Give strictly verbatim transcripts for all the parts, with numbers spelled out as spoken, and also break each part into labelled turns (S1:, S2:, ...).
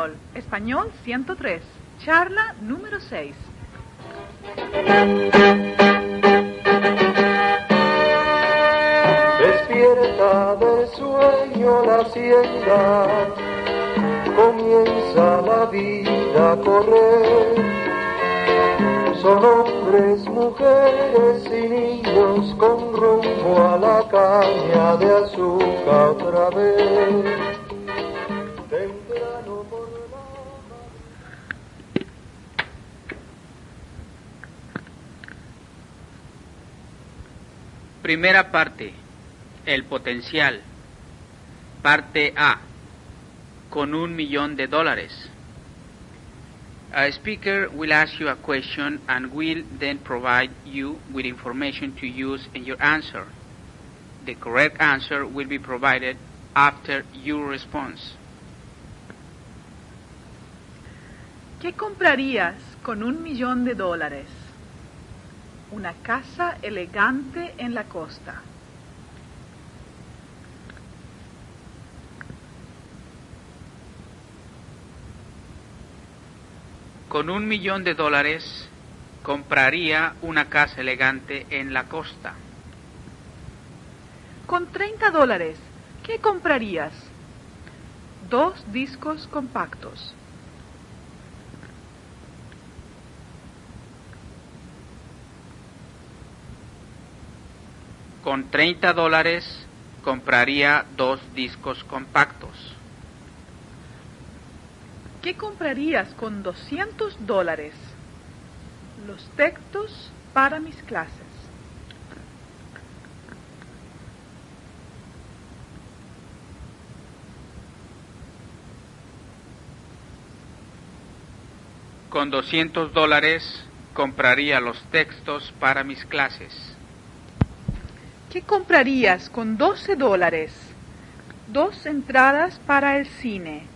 S1: español. Español ciento tres. Charla número seis.
S2: Despierta del sueño la hacienda, comienza la vida a correr. Son hombres, mujeres y niños con rumbo a la caña de azúcar otra vez. Temprano por la...
S3: Primera parte. El potencial. Parte A. Con un millón de dólares. A speaker will ask you a question and will then provide you with information to use in your answer. The correct answer will be provided after your response.
S1: ¿Qué comprarías con un millón de dólares? Una casa elegante en la costa.
S3: Con un millón de dólares compraría una casa elegante en la costa.
S1: Con treinta dólares, ¿qué comprarías? Dos discos compactos.
S3: Con treinta dólares compraría dos discos compactos.
S1: ¿Qué comprarías con doscientos dólares? Los textos para mis clases.
S3: Con doscientos dólares compraría los textos para mis clases.
S1: ¿Qué comprarías con doce dólares? Dos entradas para el cine.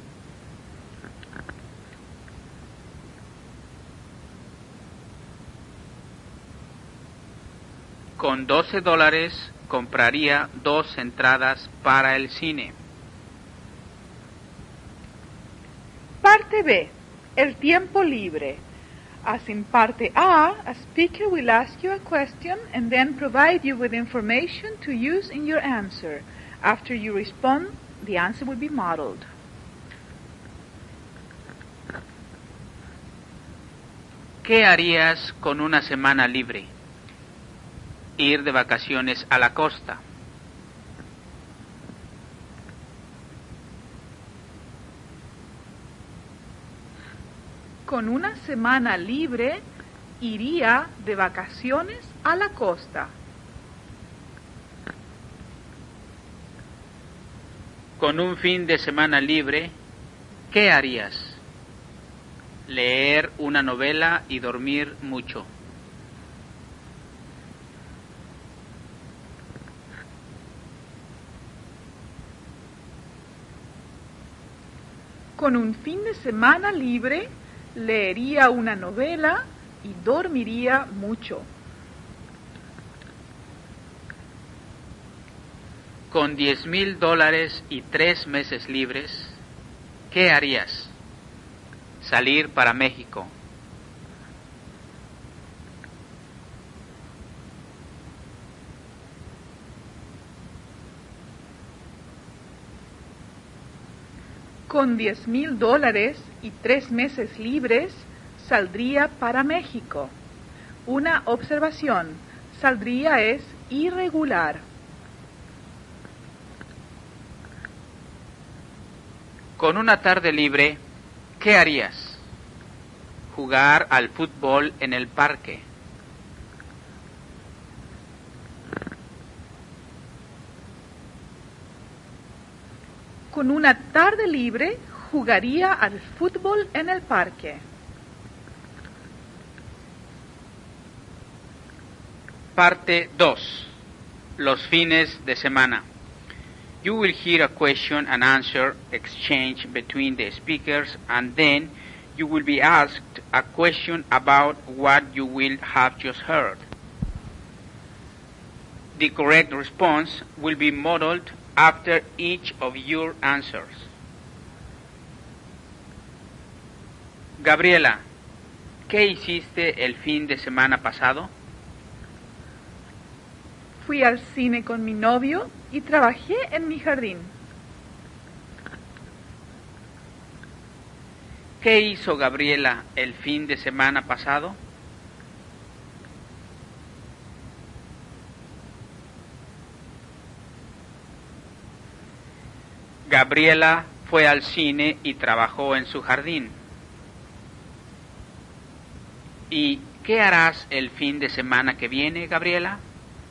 S3: Con doce dólares compraría dos entradas para el cine.
S1: Parte B. El tiempo libre. As in parte A, a speaker will ask you a question and then provide you with information to use in your answer. After you respond, the answer will be modeled.
S3: ¿Qué harías con una semana libre? Ir de vacaciones a la costa.
S1: Con una semana libre, iría de vacaciones a la costa.
S3: Con un fin de semana libre, ¿qué harías? Leer una novela y dormir mucho.
S1: Con un fin de semana libre, leería una novela y dormiría mucho.
S3: Con diez mil dólares y tres meses libres, ¿qué harías? Salir para México.
S1: Con diez mil dólares y tres meses libres, saldría para México. Una observación, saldría es irregular.
S3: Con una tarde libre, ¿qué harías? Jugar al fútbol en el parque.
S1: Con una tarde libre, jugaría al fútbol en el parque.
S3: Parte dos. Los fines de semana. You will hear a question and answer exchange between the speakers, and then you will be asked a question about what you will have just heard. The correct response will be modeled after each of your answers. Gabriela, ¿qué hiciste el fin de semana pasado?
S1: Fui al cine con mi novio y trabajé en mi jardín.
S3: ¿Qué hizo Gabriela el fin de semana pasado? Gabriela fue al cine y trabajó en su jardín. ¿Y qué harás el fin de semana que viene, Gabriela?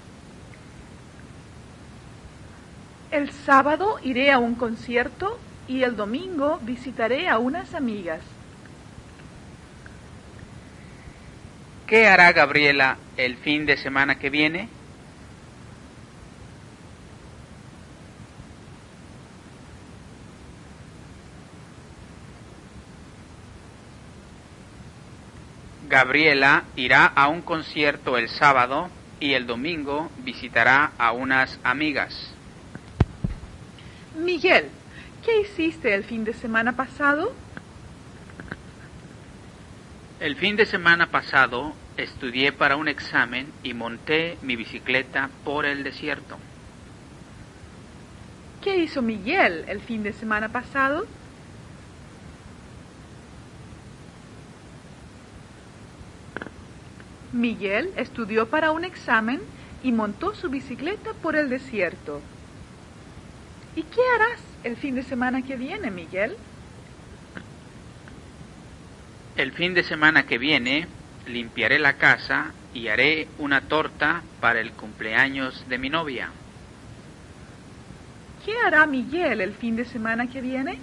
S1: El sábado iré a un concierto y el domingo visitaré a unas amigas.
S3: ¿Qué hará Gabriela el fin de semana que viene? Gabriela irá a un concierto el sábado y el domingo visitará a unas amigas.
S1: Miguel, ¿qué hiciste el fin de semana pasado?
S3: El fin de semana pasado estudié para un examen y monté mi bicicleta por el desierto.
S1: ¿Qué hizo Miguel el fin de semana pasado? Miguel estudió para un examen y montó su bicicleta por el desierto. ¿Y qué harás el fin de semana que viene, Miguel?
S3: El fin de semana que viene limpiaré la casa y haré una torta para el cumpleaños de mi novia.
S1: ¿Qué hará Miguel el fin de semana que viene?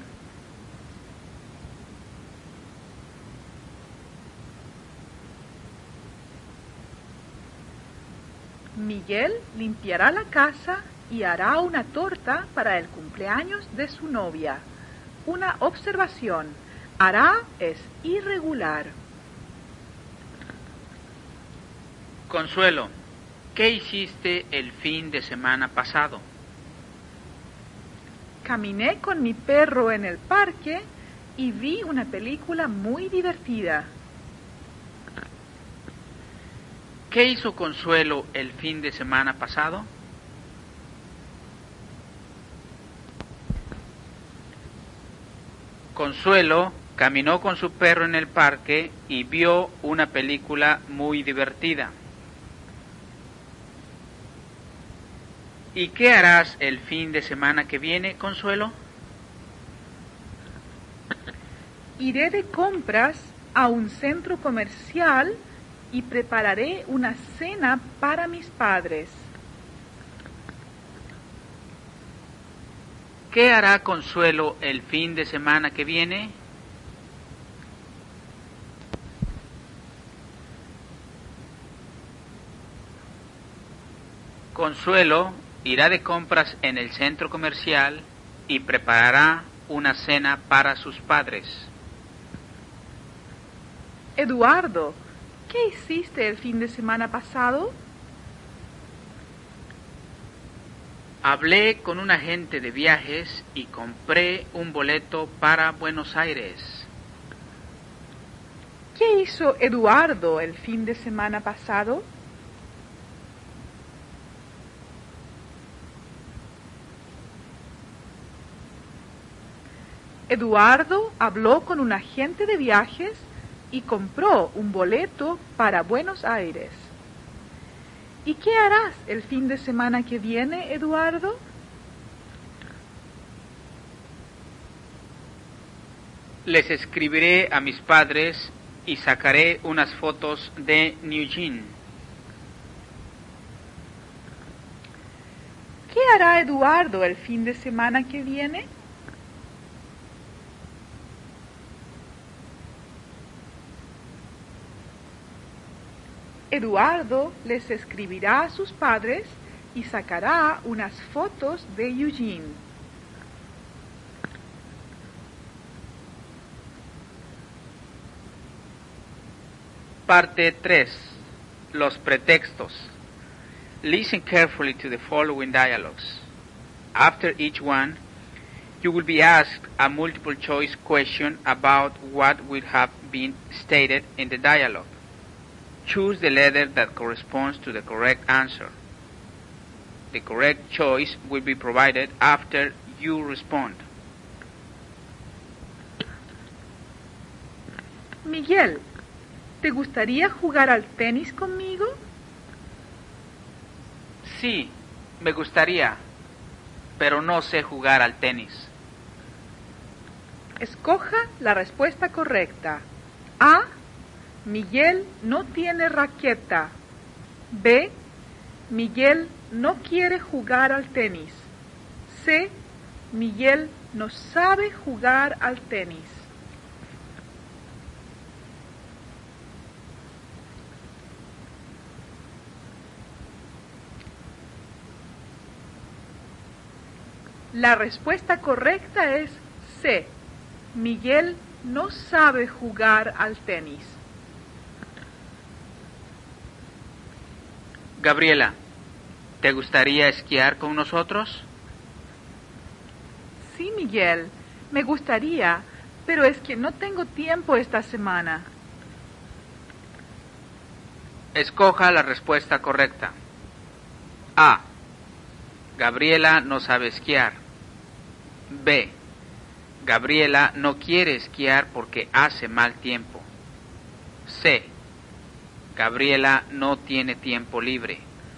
S1: Miguel limpiará la casa y hará una torta para el cumpleaños de su novia. Una observación: hará es irregular.
S3: Consuelo, ¿qué hiciste el fin de semana pasado?
S1: Caminé con mi perro en el parque y vi una película muy divertida.
S3: ¿Qué hizo Consuelo el fin de semana pasado? Consuelo caminó con su perro en el parque y vio una película muy divertida. ¿Y qué harás el fin de semana que viene, Consuelo?
S1: Iré de compras a un centro comercial y prepararé una cena para mis padres.
S3: ¿Qué hará Consuelo el fin de semana que viene? Consuelo irá de compras en el centro comercial y preparará una cena para sus padres.
S1: Eduardo, ¿qué hiciste el fin de semana pasado?
S3: Hablé con un agente de viajes y compré un boleto para Buenos Aires.
S1: ¿Qué hizo Eduardo el fin de semana pasado? Eduardo habló con un agente de viajes y compró un boleto para Buenos Aires. ¿Y qué harás el fin de semana que viene, Eduardo?
S3: Les escribiré a mis padres y sacaré unas fotos de Eugene.
S1: ¿Qué hará Eduardo el fin de semana que viene? Eduardo les escribirá a sus padres y sacará unas fotos de Eugene.
S3: Parte tres. Los pretextos. Listen carefully to the following dialogues. After each one, You will be asked a multiple choice question about what will have been stated in the dialogue. Choose the letter that corresponds to the correct answer. The correct choice will be provided after you respond.
S1: Miguel, ¿te gustaría jugar al tenis conmigo?
S3: Sí, me gustaría, pero no sé jugar al tenis.
S1: Escoja la respuesta correcta. A. Miguel no tiene raqueta. B. Miguel no quiere jugar al tenis. C. Miguel no sabe jugar al tenis. La respuesta correcta es C. Miguel no sabe jugar al tenis.
S3: Gabriela, ¿te gustaría esquiar con nosotros?
S1: Sí, Miguel, me gustaría, pero es que no tengo tiempo esta semana.
S3: Escoja la respuesta correcta. A. Gabriela no sabe esquiar. B. Gabriela no quiere esquiar porque hace mal tiempo. C. Gabriela no tiene tiempo libre.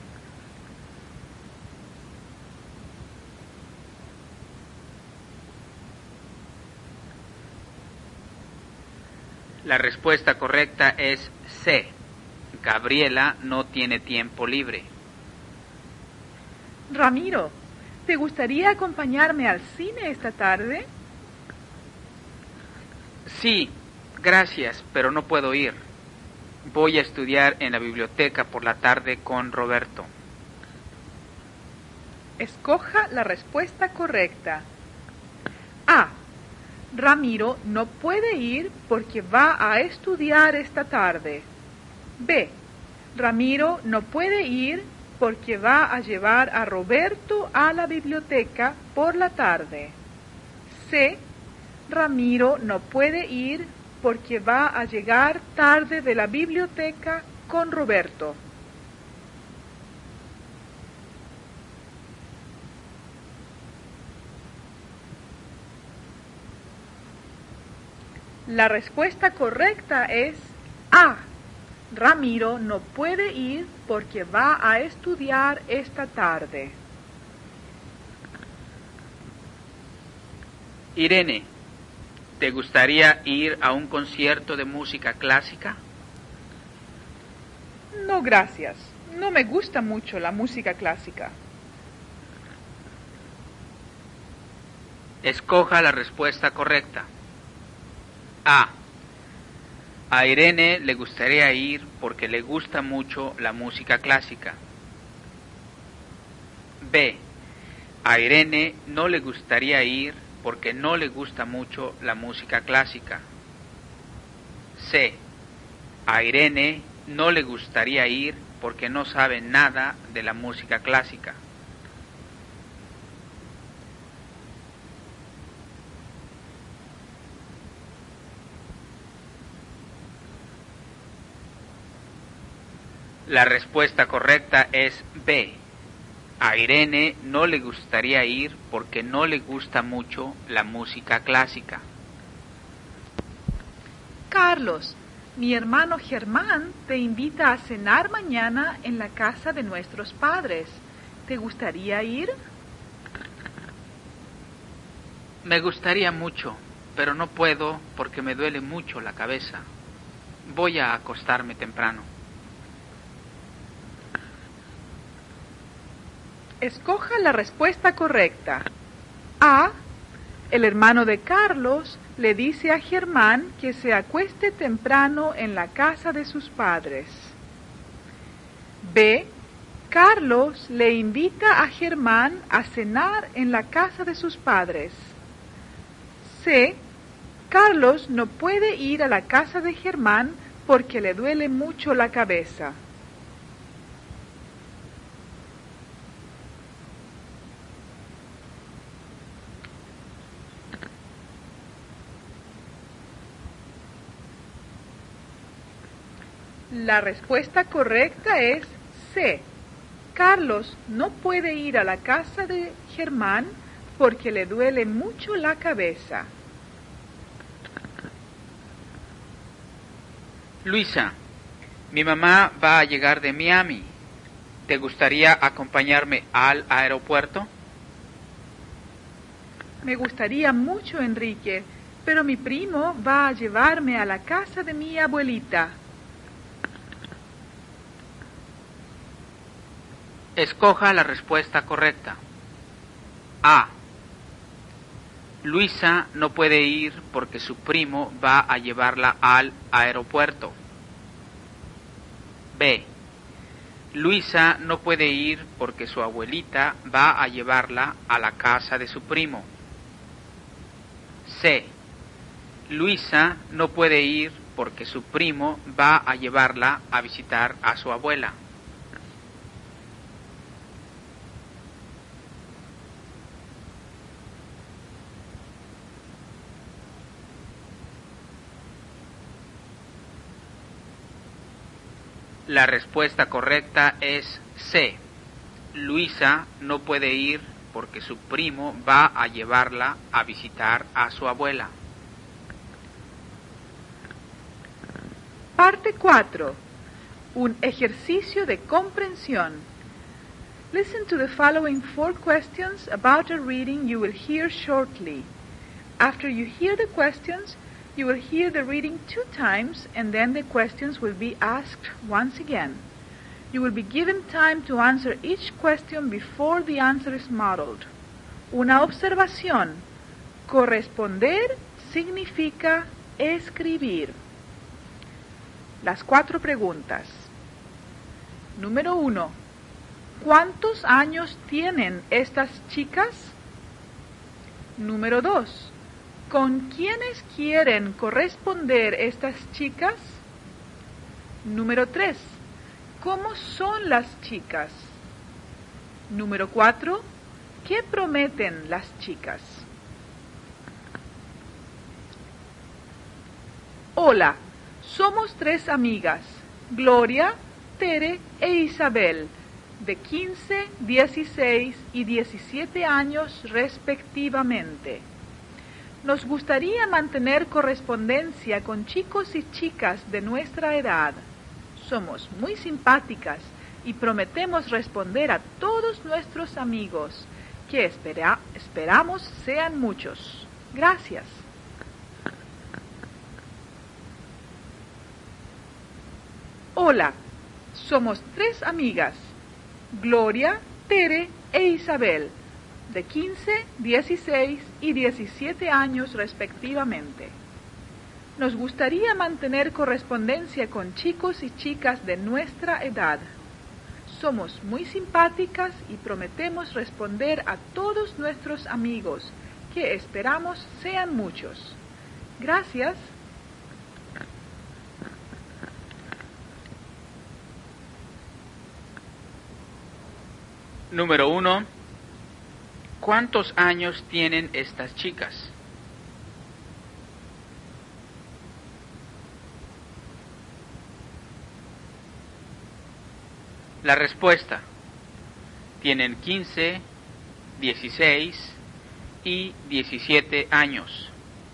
S3: La respuesta correcta es C. Gabriela no tiene tiempo libre.
S1: Ramiro, ¿te gustaría acompañarme al cine esta tarde?
S3: Sí, gracias, pero no puedo ir. Voy a estudiar en la biblioteca por la tarde con Roberto.
S1: Escoja la respuesta correcta. A. Ramiro no puede ir porque va a estudiar esta tarde. B. Ramiro no puede ir porque va a llevar a Roberto a la biblioteca por la tarde. C. Ramiro no puede ir porque va a llegar tarde de la biblioteca con Roberto. La respuesta correcta es A. Ramiro no puede ir porque va a estudiar esta tarde.
S3: Irene, ¿te gustaría ir a un concierto de música clásica?
S1: No, gracias. No me gusta mucho la música clásica.
S3: Escoja la respuesta correcta. A. A Irene le gustaría ir porque le gusta mucho la música clásica. B. A Irene no le gustaría ir porque no le gusta mucho la música clásica. C. A Irene no le gustaría ir porque no sabe nada de la música clásica. La respuesta correcta es B. A Irene no le gustaría ir porque no le gusta mucho la música clásica.
S1: Carlos, mi hermano Germán te invita a cenar mañana en la casa de nuestros padres. ¿Te gustaría ir?
S3: Me gustaría mucho, pero no puedo porque me duele mucho la cabeza. Voy a acostarme temprano.
S1: Escoja la respuesta correcta. A. El hermano de Carlos le dice a Germán que se acueste temprano en la casa de sus padres. B. Carlos le invita a Germán a cenar en la casa de sus padres. C. Carlos no puede ir a la casa de Germán porque le duele mucho la cabeza. La respuesta correcta es C. Carlos no puede ir a la casa de Germán porque le duele mucho la cabeza.
S3: Luisa, mi mamá va a llegar de Miami. ¿Te gustaría acompañarme al aeropuerto?
S1: Me gustaría mucho, Enrique, pero mi primo va a llevarme a la casa de mi abuelita.
S3: Escoja la respuesta correcta. A. Luisa no puede ir porque su primo va a llevarla al aeropuerto. B. Luisa no puede ir porque su abuelita va a llevarla a la casa de su primo. C. Luisa no puede ir porque su primo va a llevarla a visitar a su abuela. La respuesta correcta es C. Luisa no puede ir porque su primo va a llevarla a visitar a su abuela.
S1: Parte cuatro. Un ejercicio de comprensión. Listen to the following four questions about a reading you will hear shortly. After you hear the questions, you will hear the reading two times and then the questions will be asked once again. You will be given time to answer each question before the answer is modeled. Una observación. Corresponder significa escribir. Las cuatro preguntas. Número uno. ¿Cuántos años tienen estas chicas? Número dos. ¿Con quiénes quieren corresponder estas chicas? Número tres. ¿Cómo son las chicas? Número cuatro. ¿Qué prometen las chicas? Hola, somos tres amigas, Gloria, Tere e Isabel, de quince, dieciséis y diecisiete años respectivamente. Nos gustaría mantener correspondencia con chicos y chicas de nuestra edad. Somos muy simpáticas y prometemos responder a todos nuestros amigos, que espera, esperamos sean muchos. Gracias. Hola, somos tres amigas, Gloria, Tere e Isabel, de quince, dieciséis y diecisiete años respectivamente. Nos gustaría mantener correspondencia con chicos y chicas de nuestra edad. Somos muy simpáticas y prometemos responder a todos nuestros amigos, que esperamos sean muchos. Gracias.
S3: Número uno. ¿Cuántos años tienen estas chicas? La respuesta. Tienen quince, dieciséis y diecisiete años.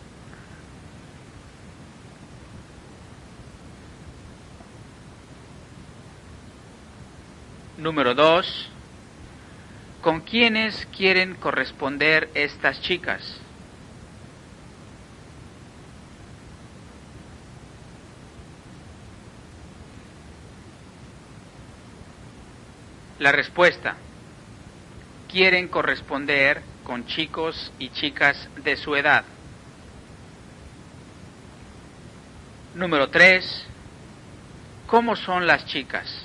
S3: Número dos. ¿Con quiénes quieren corresponder estas chicas? La respuesta. Quieren corresponder con chicos y chicas de su edad. Número tres. ¿Cómo son las chicas?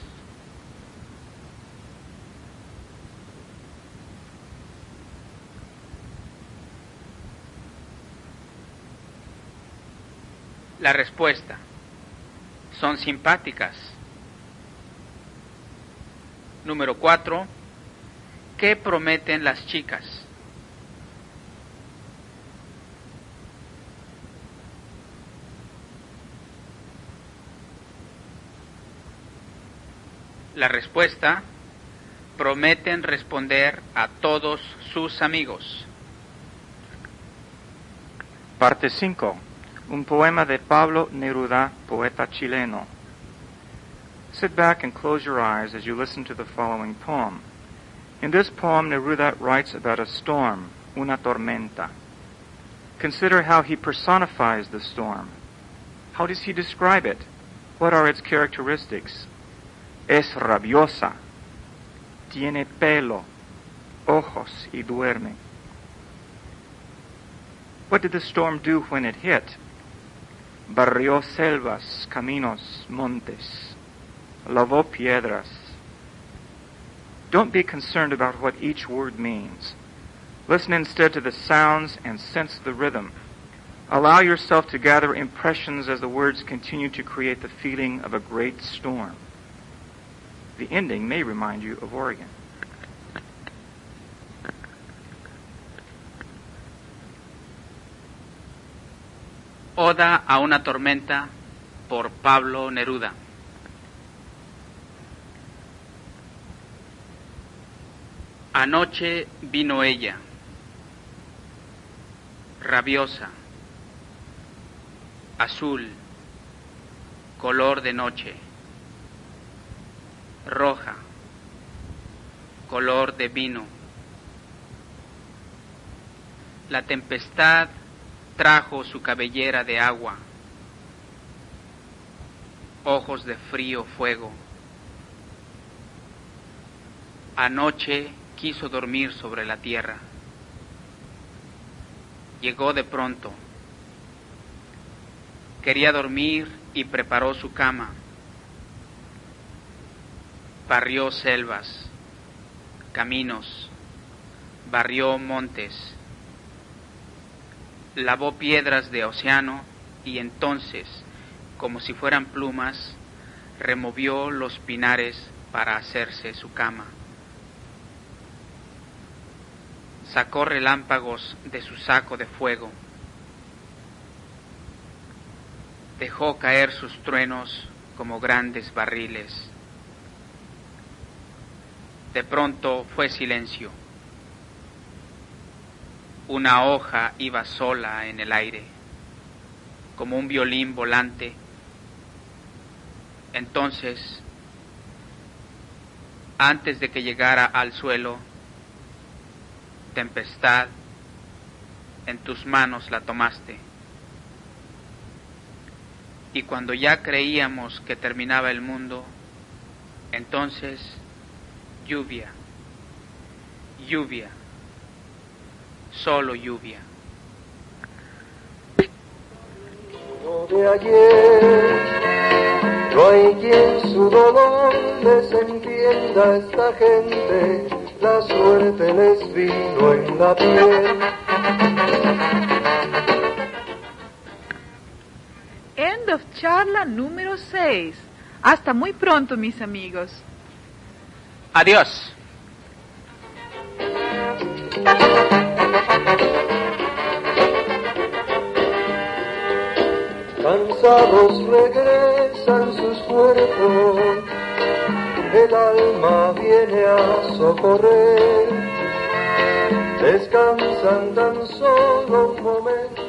S3: La respuesta. Son simpáticas. Número cuatro. ¿Qué prometen las chicas? La respuesta: prometen responder a todos sus amigos.
S4: Parte cinco. Un poema de Pablo Neruda, poeta chileno. Sit back and close your eyes as you listen to the following poem. In this poem, Neruda writes about a storm, una tormenta. Consider how he personifies the storm. How does he describe it? What are its characteristics? Es rabiosa. Tiene pelo, ojos y duerme. What did the storm do when it hit? Barrió selvas, caminos, montes. Lavó piedras. Don't be concerned about what each word means. Listen instead to the sounds and sense the rhythm. Allow yourself to gather impressions as the words continue to create the feeling of a great storm. The ending may remind you of Oregon.
S3: Oda a una tormenta por Pablo Neruda. Anoche vino ella, rabiosa, azul, color de noche, roja, color de vino. La tempestad trajo su cabellera de agua, ojos de frío fuego. Anoche quiso dormir sobre la tierra. Llegó de pronto. Quería dormir y preparó su cama. Barrió selvas, caminos, barrió montes, lavó piedras de océano y entonces, como si fueran plumas, removió los pinares para hacerse su cama. Sacó relámpagos de su saco de fuego. Dejó caer sus truenos como grandes barriles. De pronto fue silencio. Una hoja iba sola en el aire, como un violín volante. Entonces, antes de que llegara al suelo, tempestad, en tus manos la tomaste. Y cuando ya creíamos que terminaba el mundo, entonces, lluvia, lluvia, solo lluvia.
S2: De ayer, no hay quien su dolor desentienda a esta gente, la suerte les vino en la piel.
S1: End of charla número seis. Hasta muy pronto, mis amigos.
S3: Adiós.
S2: Cansados regresan sus cuerpos, el alma viene a socorrer, descansan tan solo un momento.